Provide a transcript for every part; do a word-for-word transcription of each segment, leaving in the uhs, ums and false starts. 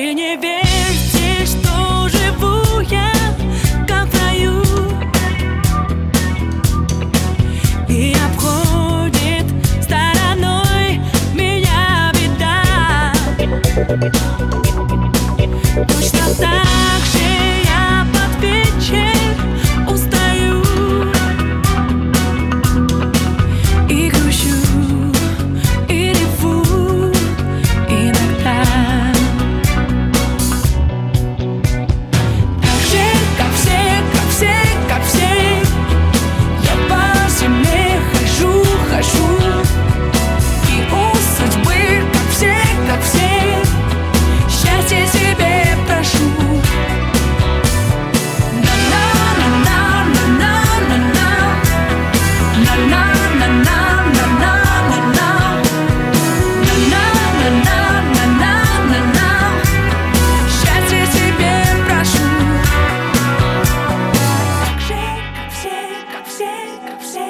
Вы не верьте, что живу я как в раю, и обходит стороной меня беда. Точно так же я под вечер устаю и грущу, и реву иногда. Так же, как все, как все, как все, я по земле хожу, хожу, и у судьбы, как все, как все, счастье себе прошу. Счастье себе прошу. Так же, как все, как все, как все.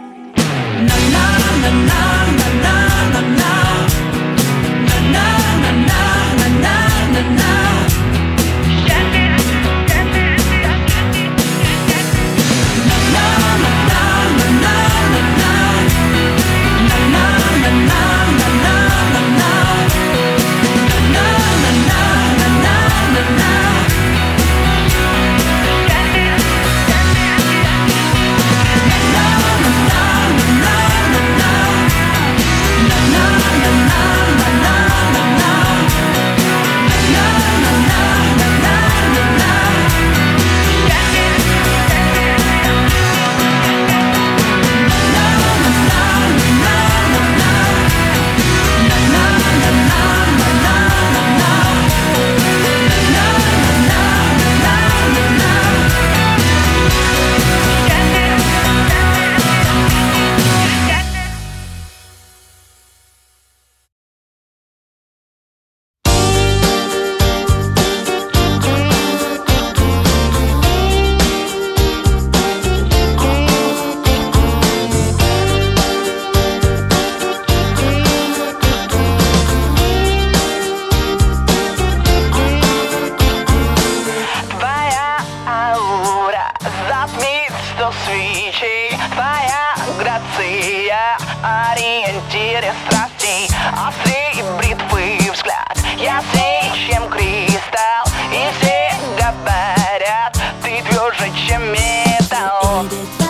Свечей, твоя грация, ориентире страстей, острей бритвы взгляд, ясней, чем кристалл, и все говорят, ты тверже, чем металл.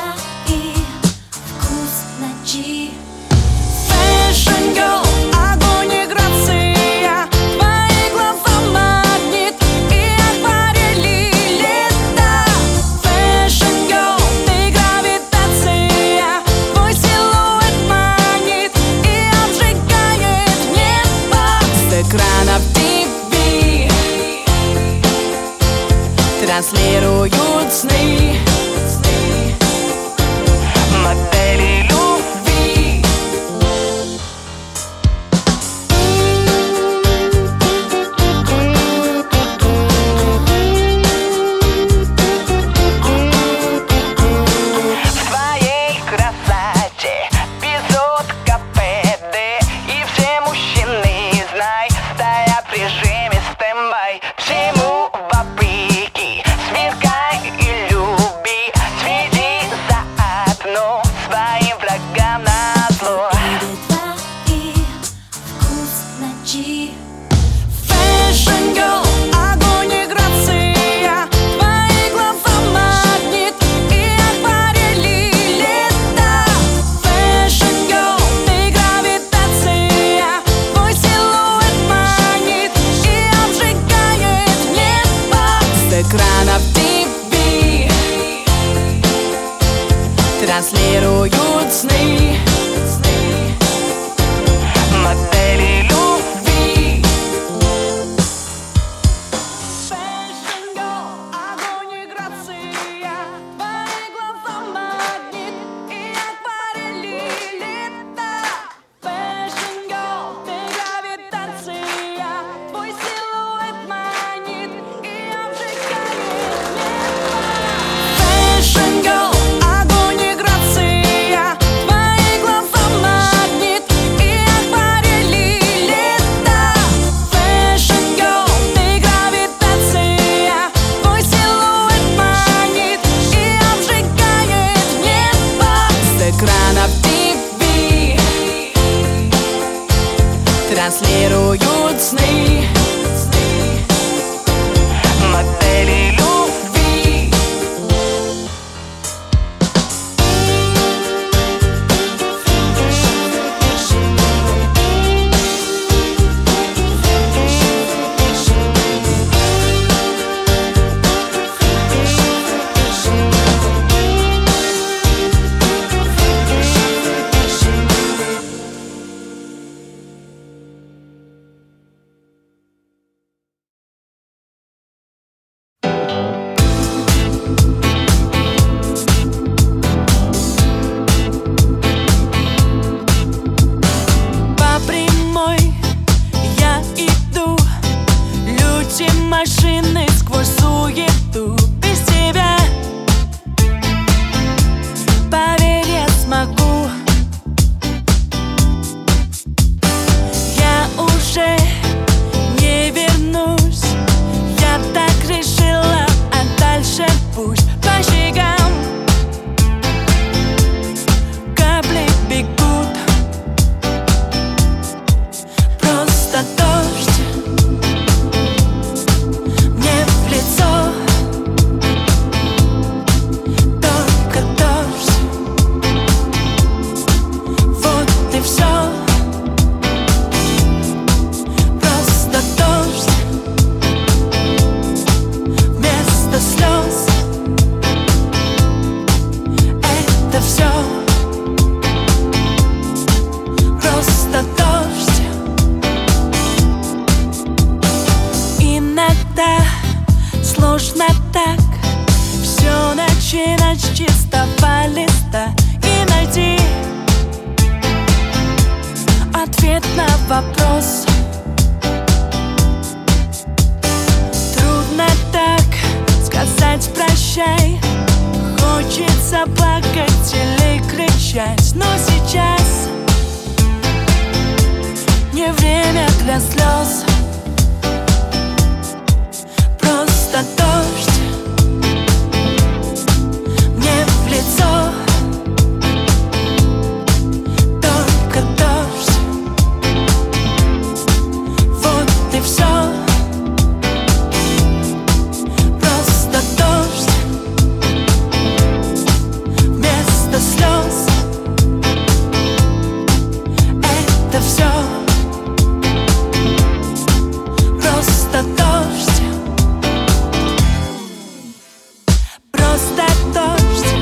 И вкус ночи. Fashion girl, огонь и грация, твои глаза магнит и акварели лета. Fashion girl, ты гравитация, твой силуэт манит и обжигает небо. С экранов ти ви транслируют сны, Модели любви. В твоей красоте песотка пэдэ, и все мужчины, знай, стоят в режиме стендбай. Всему вопреки, сверкай и люби, свети заодно своим врагам назло. и вкус ночи. Fashion girl, огонь и грация, твои глаза магнит и акварели лета. Fashion girl, ты гравитация, твой силуэт манит и обжигает небо. С экранов ти ви транслируют сны, Модели любви. Fashion girl, огонь и грация, твои глаза магнит и акварели лета. Fashion girl, ты гравитация, твой силуэт манит и обжигает небо. Fashion girl, огонь и грация, твои глаза машины сквозь суету без тебя. Поверь, я смогу. Я уже не вернусь. Я так решила, а дальше пусть по щекам капли бегут. Просто дождь мне в лицо. Только дождь. Вот и все. Просто дождь вместо слез. Это все. Просто дождь. Иногда сложно так все начинать с чистого листа и найти ответ на вопрос. Трудно так сказать прощай. Хочется плакать или кричать, но сейчас не время для слез. Просто дождь мне в лицо. Только дождь. Вот и все. Просто дождь вместо слез. Это все. Просто дождь. Просто дождь.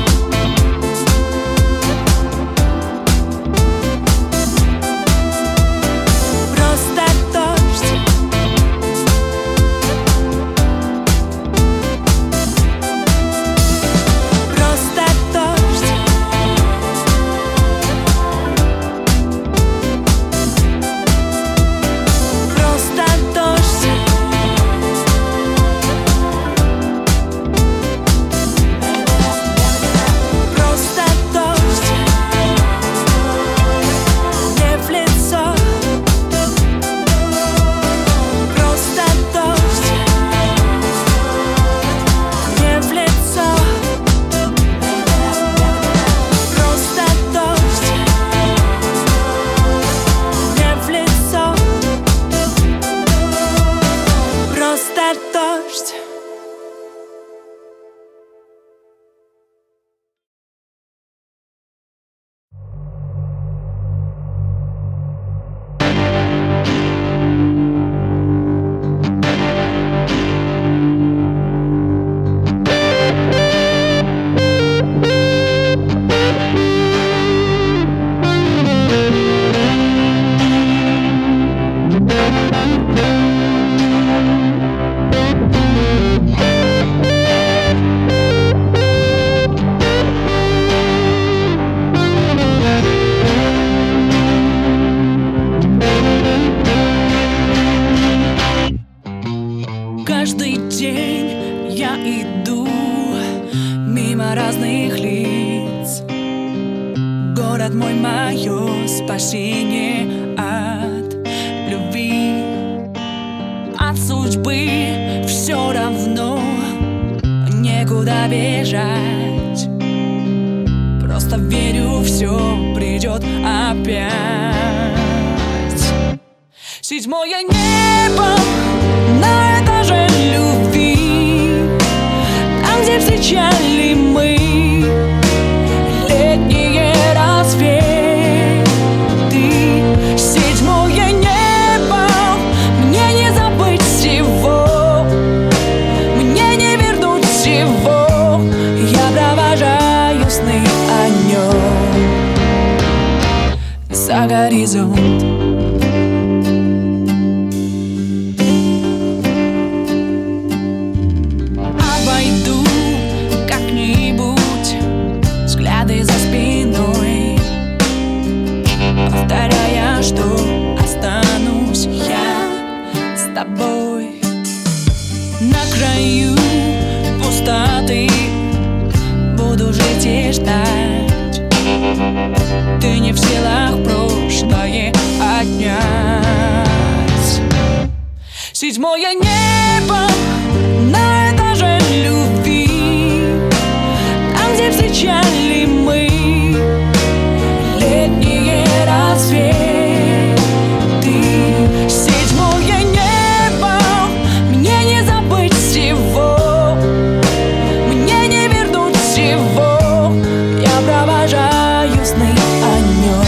Просто дождь. Просто дождь. Просто дождь. Просто дождь мне в лицо. Просто дождь мне в лицо. Просто дождь мне в лицо. Просто дождь. Каждый день я иду мимо разных лиц. Город мой, мое спасение от любви. От судьбы все равно некуда бежать. Просто верю, все придет опять. Седьмое небо на этаже любви, там, где встречали мы летние рассветы. Седьмое небо, мне не забыть всего, мне не вернуть всего. Я провожаю сны о нем за горизонт. краю пустоты буду жить и ждать. Ты не в силах прошлое отнять. Седьмое небо на этаже любви, там, где встречали мы летние рассветы. Седьмое небо, мне не забыть всего, мне не вернуть всего. Я провожаю сны о нем.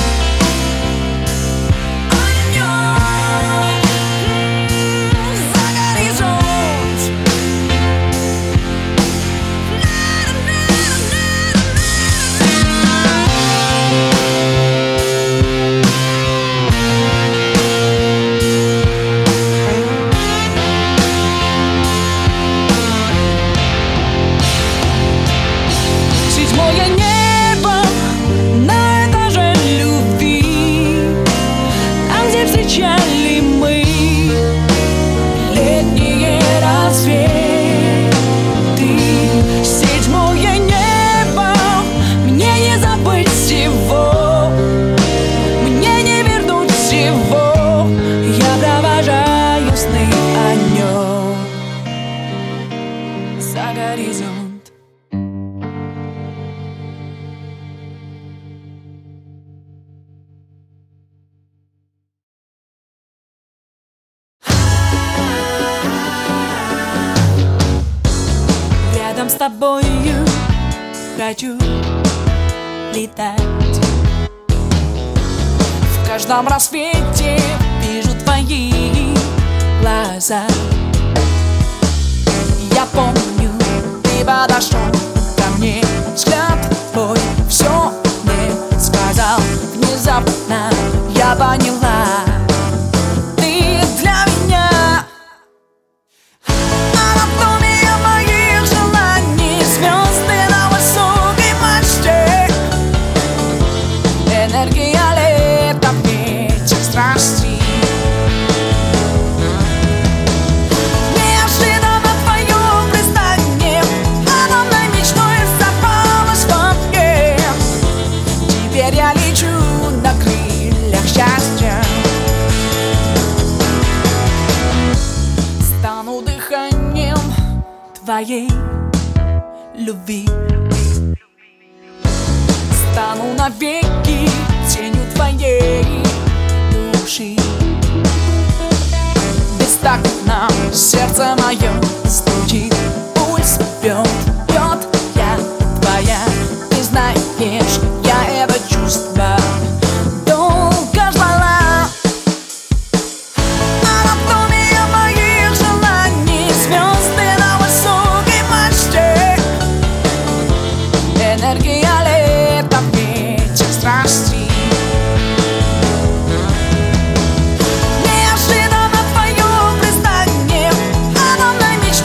Встречали мы летние рассветы. Седьмое небо, мне не забыть всего, мне не вернуть всего. Я провожаю сны о нем за горизонт. Рядом с тобою хочу летать. В каждом рассвете вижу твои глаза. Я помню, ты подошел ко мне, взгляд твой все мне сказал. Внезапно я поняла, ты для меня. Энергия лета, ветер страсти. Неожиданно твое признание огромной мечтой запалось во мне. Теперь я лечу на крыльях счастья. Стану дыханием твоей любви. Стану навеки тенью твоей души. Бестактно сердце мое стучит, пульс бьет, бьет, я твоя. Ты знаешь, я это чувство долго ждала. Анатомия моих желаний, звезды на высокой мачте. Энергия лета, ветер страсти. Неожиданно твое признание огромной мечтой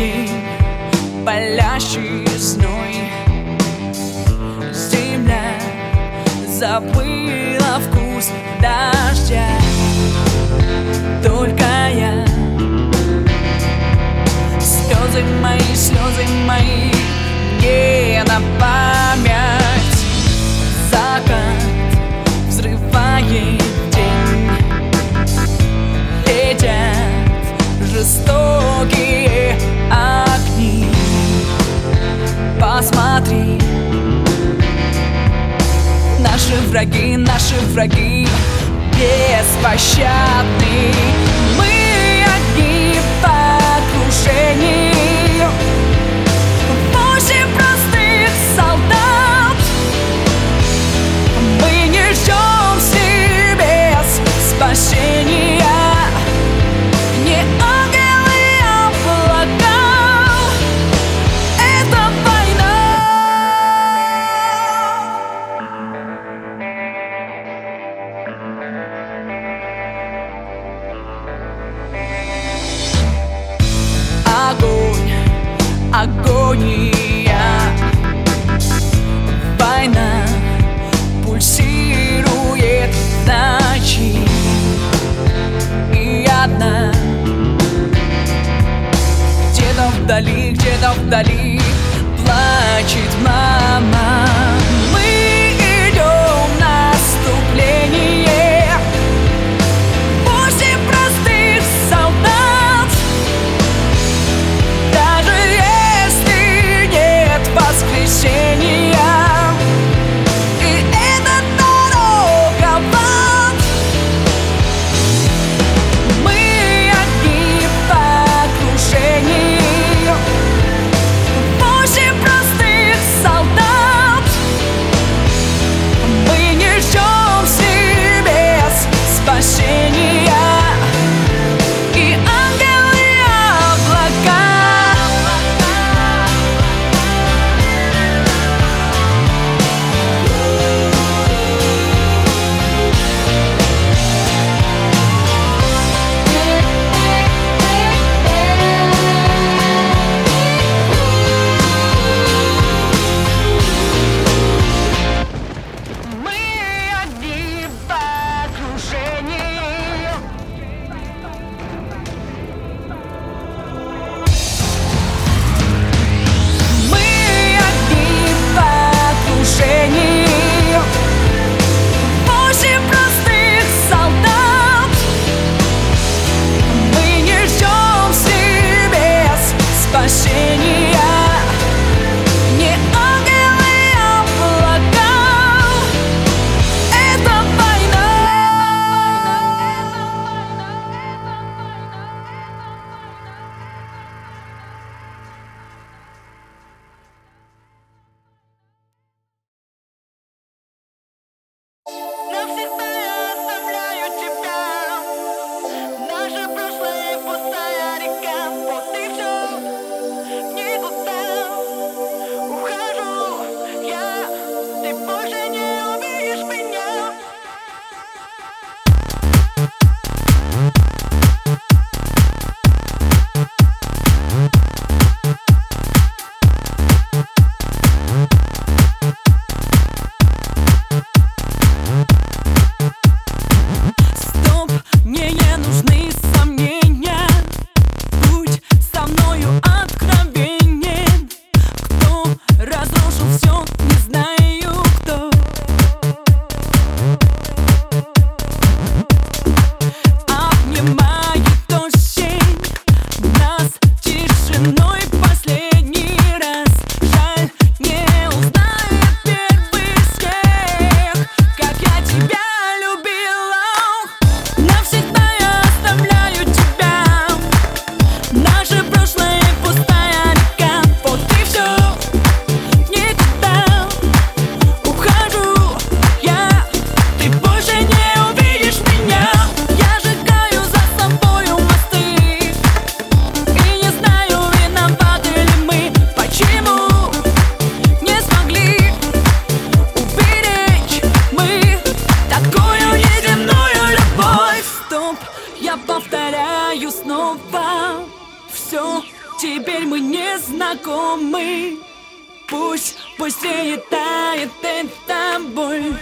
день, палящий зной. Земля забыла вкус дождя. Только я, слезы мои, слезы мои, не на память. Закат взрывает день, летят жестокие огни. Посмотри, наши враги, наши враги беспощадны. Мы одни в окружении, восемь простых солдат. Мы не ждем себе спасения, не ангелы, а облака. Это война. Огонь, агония, война пульсирует в ночи. И одна, где-то вдали, где-то вдали плачет мама. Мы идем в наступление, восемь простых солдат. Даже если нет воскресения, и эта дорога в ад. Мы одни в окружении, восемь простых солдат. Мы не ждем себе спасения, и ангелы, облака. Мы одни в окружении. Мы одни в окружении, восемь простых солдат. Мы не ждем себе спасения, не ангелы, а облака. Это война. Навсегда я оставляю тебя. Наше прошлое пустая река. Вот и все, никуда. Ухожу я, ты больше не увидишь меня. Стоп, мне не нужны сомнения. Будь со мною откровенен. Кто разрушил все, не знаю кто. Обнимает осень нас тишиной последний раз. Жаль, не узнает первый снег, как я тебя любила. Навсегда я оставляю тебя. Наше прошлое пустая река. Вот и все, никуда. Ухожу я, ты больше не увидишь меня. Я сжигаю за собою мосты, и не знаю, виноваты ли мы. Почему не смогли уберечь мы такую неземную любовь? Стоп, я повторяю снова. Все теперь мы не знакомы. Пусть, пусть летает перед тобой.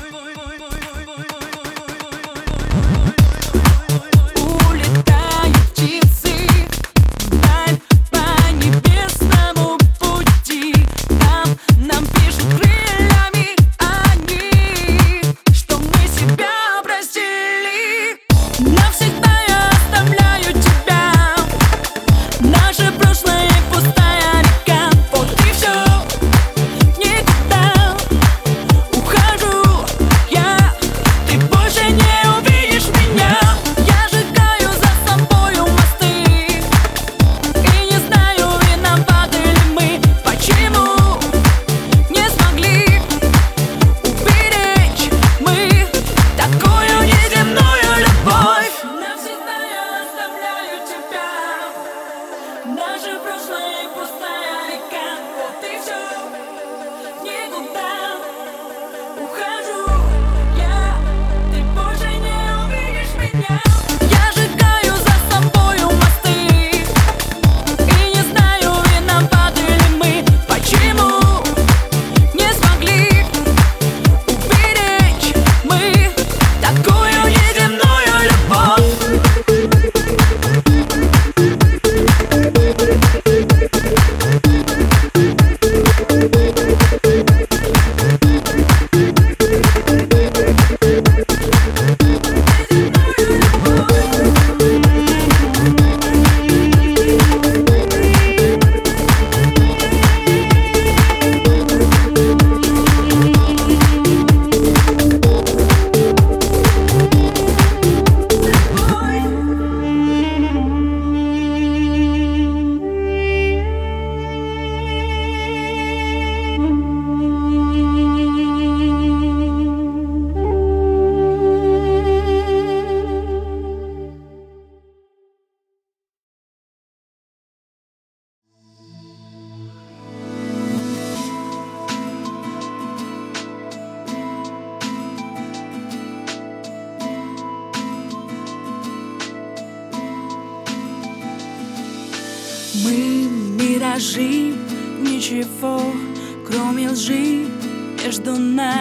Мы миражи, ничего, кроме лжи. Между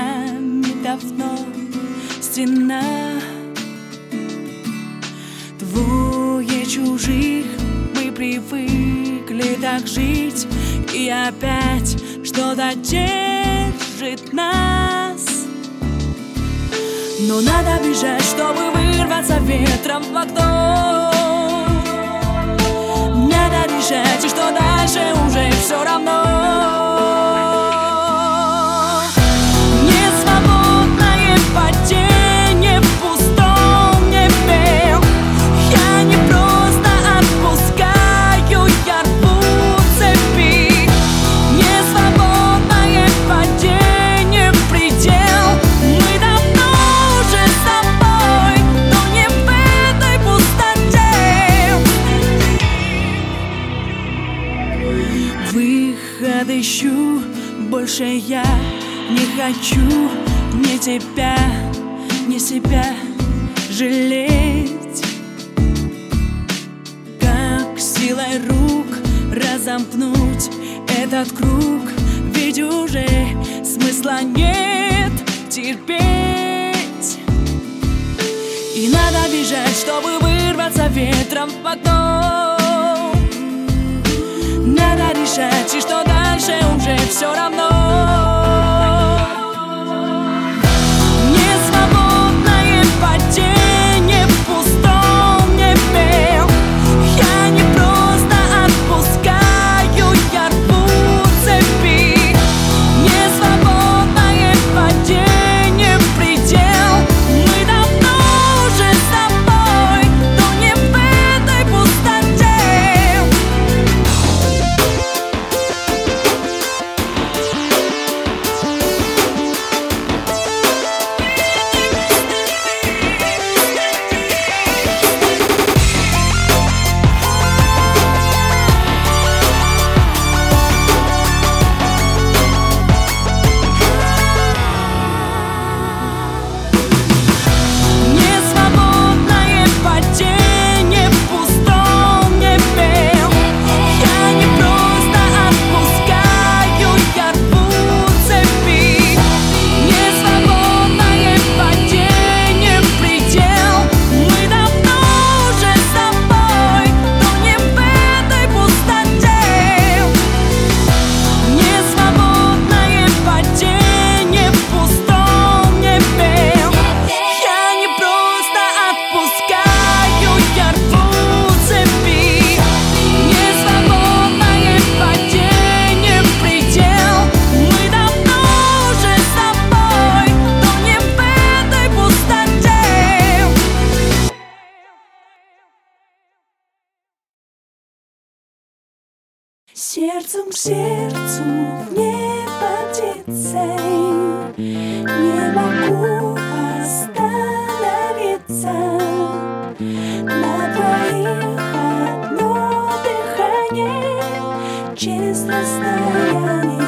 нами давно стена. Двое чужих, мы привыкли так жить. И опять что-то держит нас. Но надо бежать, чтобы вырваться ветром в окно. Надо решать, и что дальше уже все равно. Несвободное падение в пустом небе. Я не просто отпускаю, я рву цепи. Несвободное падение в предел. Мы давно уже с тобой, но не в этой пустоте. Выход ищу, больше я не хочу ни тебя, ни себя жалеть. Как силой рук разомкнуть этот круг, ведь уже смысла нет терпеть. И надо бежать, чтобы вырваться ветром в окно. Надо решать, и что дальше уже все равно. Несвободное падение в пустом небе. Я не просто отпускаю, я рву цепи. Несвободное падение в предел. Мы давно уже с тобой, но не в этой пустоте. Сердцем к сердцу в небо птицей, не могу остановиться. На двоих одно дыхание через расстояние.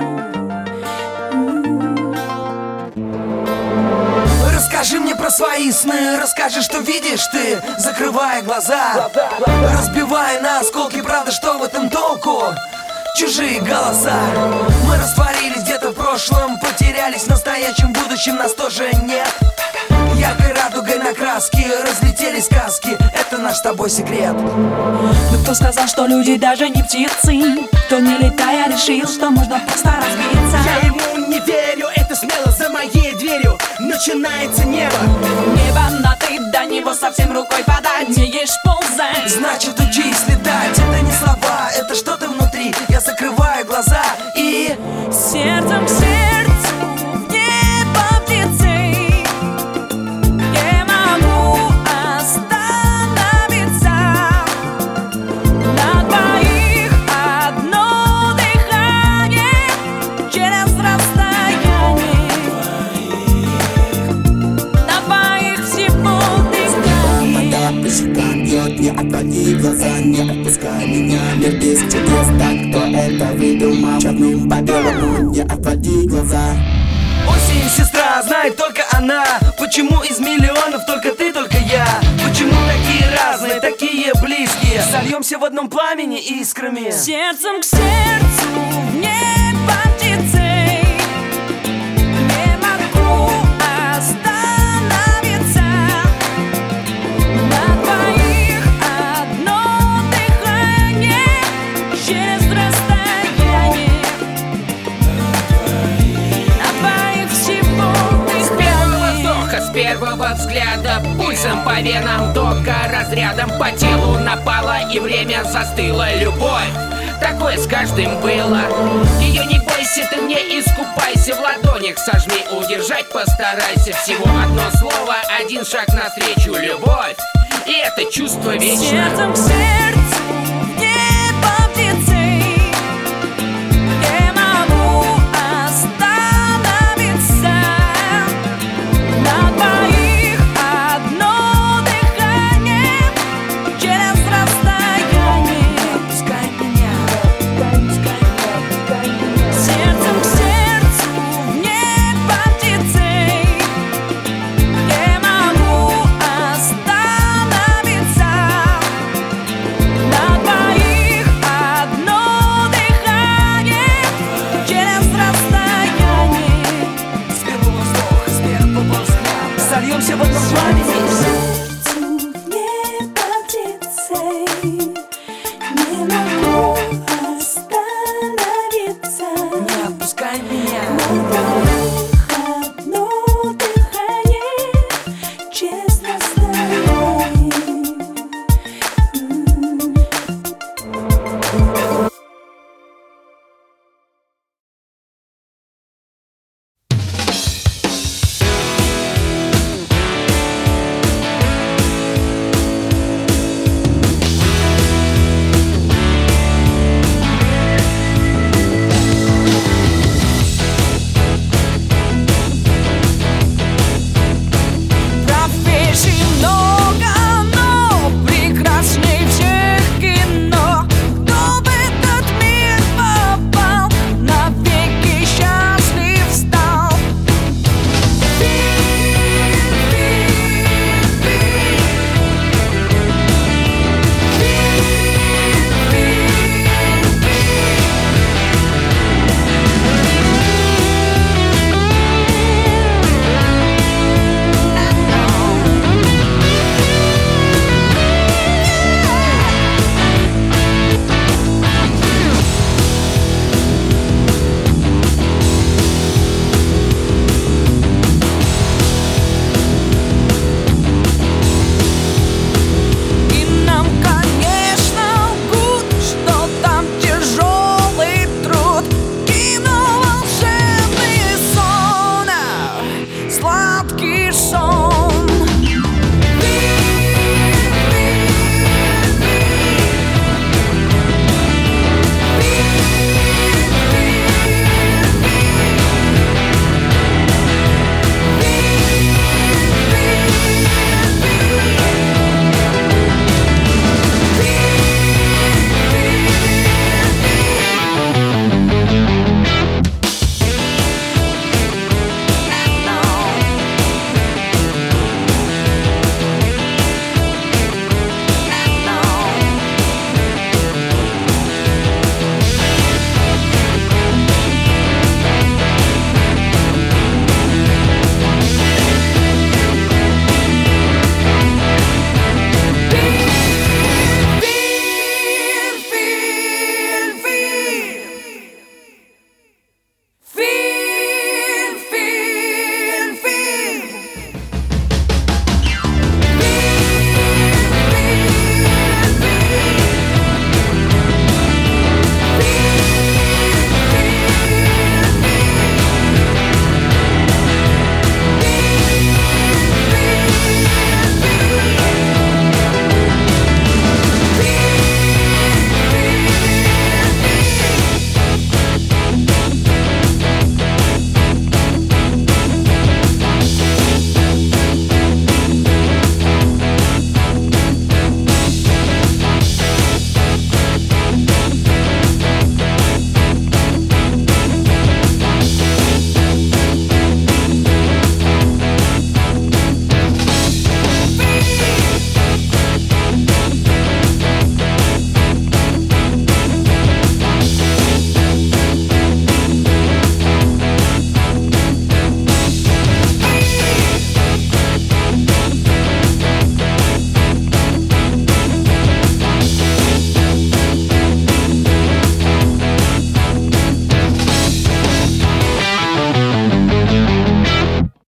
Расскажи мне про свои сны, расскажи, что видишь ты, закрывая глаза, разбивая на осколки, правда, что в этом толку? Чужие голоса. Мы растворились где-то в прошлом, потерялись в настоящем, будущем нас тоже нет. Яркой радугой на краске разлетелись сказки, это наш с тобой секрет. Но кто сказал, что люди даже не птицы? Кто не летая решил, что можно просто разбиться? Я ему не верю, это смело за моей дверью начинается небо. Небо, но ты до него совсем рукой подать не ешь ползать. Значит, учись летать, это не слова, это что-то внутри. Я закрываю глаза и сердцем к сердцу в небо птицей, не могу остановиться. На двоих одно дыхание через расстояние. На двоих всего Вода по щекам бьет, не отводи глаза, не отпускай меня. Мир без чудес, так кто это выдумал? Черным по белому, не отводи глаза. осень, сестра, знает только она. Почему из миллионов только ты, только я? Почему такие разные, такие близкие? Сольемся в одном пламени искрами. сердцем к сердцу в небо птицей, не могу остановиться. На двоих одно дыхание через расстояние. На двоих всего С первого дыхание. вздоха, с первого взгляда, пульсом по венам, тока разрядом по телу напала, и время застыло. Любовь, такое с каждым было. Ее не бойся, ты мне искупайся, в ладонях сожми, удержать постарайся. Всего одно слово, один шаг навстречу. Любовь, и это чувство вечно. Сердцем к сердцу